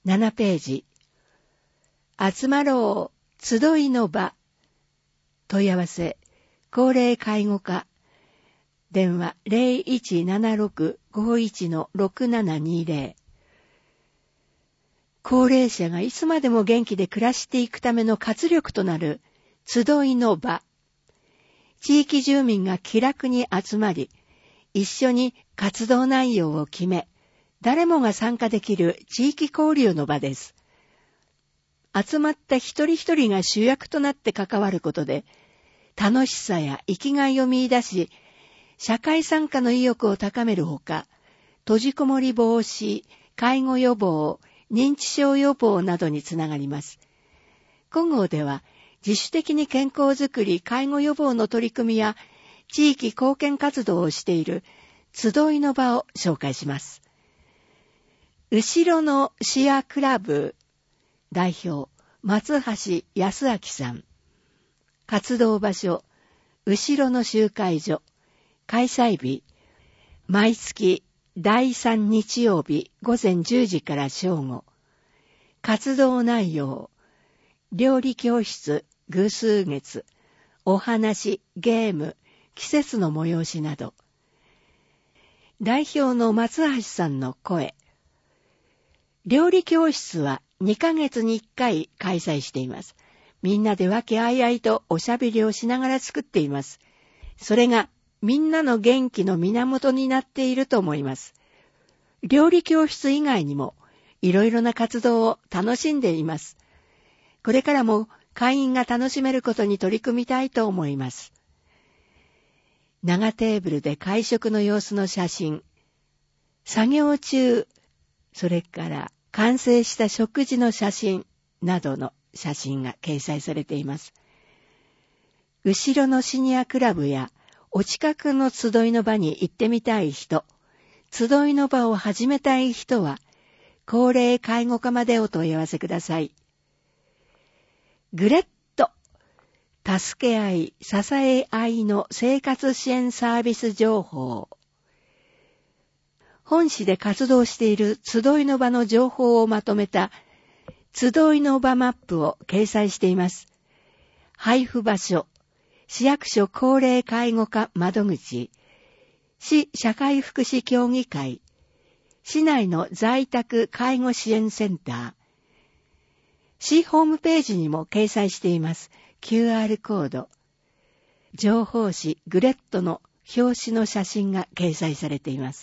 7ページ。集まろう、集いの場。問い合わせ、高齢介護課。電話 0176-51-6720。高齢者がいつまでも元気で暮らしていくための活力となる集いの場。地域住民が気楽に集まり、一緒に活動内容を決め、誰もが参加できる地域交流の場です。集まった一人一人が主役となって関わることで、楽しさや生きがいを見出し、社会参加の意欲を高めるほか、閉じこもり防止、介護予防、認知症予防などにつながります。今号では、自主的に健康づくり、介護予防の取り組みや、地域貢献活動をしている集いの場を紹介します。後ろのシアクラブ代表、松橋康明さん。活動場所、後ろの集会所。開催日、毎月第3日曜日午前10時から正午。活動内容、料理教室、偶数月、お話、ゲーム、季節の催しなど。代表の松橋さんの声。料理教室は2ヶ月に1回開催しています。みんなで和気あいあいとおしゃべりをしながら作っています。それがみんなの元気の源になっていると思います。料理教室以外にもいろいろな活動を楽しんでいます。これからも会員が楽しめることに取り組みたいと思います。長テーブルで会食の様子の写真、作業中、それから完成した食事の写真などの写真が掲載されています。後ろのシニアクラブやお近くの集いの場に行ってみたい人、集いの場を始めたい人は、高齢介護課までお問い合わせください。グレット、助け合い、支え合いの生活支援サービス情報。本市で活動している集いの場の情報をまとめた集いの場マップを掲載しています。配布場所、市役所高齢介護課窓口、市社会福祉協議会、市内の在宅介護支援センター、市ホームページにも掲載しています QR コード、情報誌グレットの表紙の写真が掲載されています。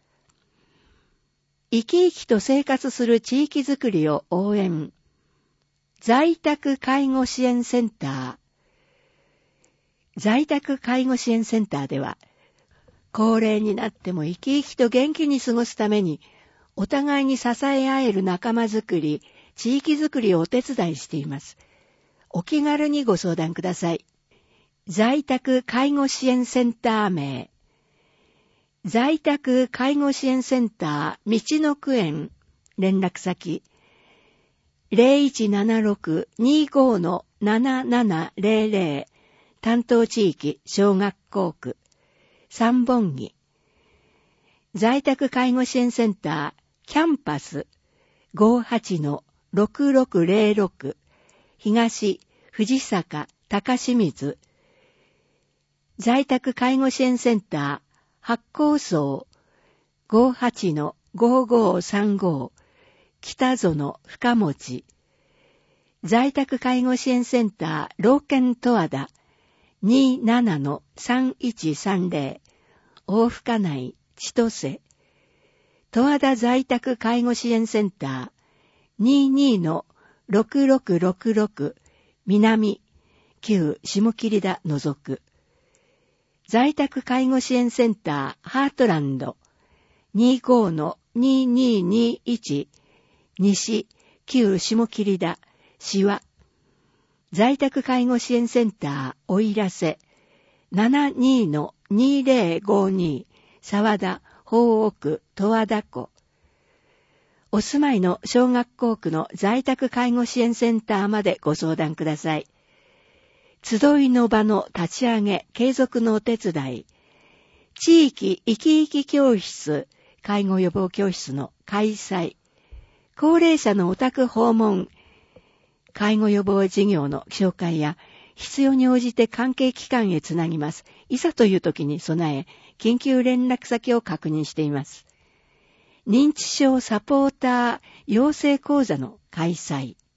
生き生きと生活する地域づくりを応援、在宅介護支援センター、在宅介護支援センターでは、高齢になっても生き生きと元気に過ごすために、お互いに支え合える仲間づくり、地域づくりをお手伝いしています。お気軽にご相談ください。在宅介護支援センター名、在宅介護支援センター道の区園、連絡先、0176-25-7700、担当地域小学校区、三本木。在宅介護支援センター、キャンパス、58-6606、東、藤坂、高清水。在宅介護支援センター、八甲荘、58-5535、北園深持。在宅介護支援センター、老健十和田、27-3130、大深内、千歳。十和田在宅介護支援センター、22-6666、南、旧下桐田除く。在宅介護支援センター、ハートランド、25-2221、西、旧下桐田、しわ。在宅介護支援センター、おいらせ、72-2052、沢田、法奥、十和田湖。お住まいの小学校区の在宅介護支援センターまでご相談ください。集いの場の立ち上げ、継続のお手伝い、地域生き生き教室、介護予防教室の開催、 高齢者のお宅訪問、介護予防事業の紹介や、必要に応じて関係機関へつなぎます。いざという時に備え、緊急連絡先を確認しています。認知症サポーター養成講座の開催。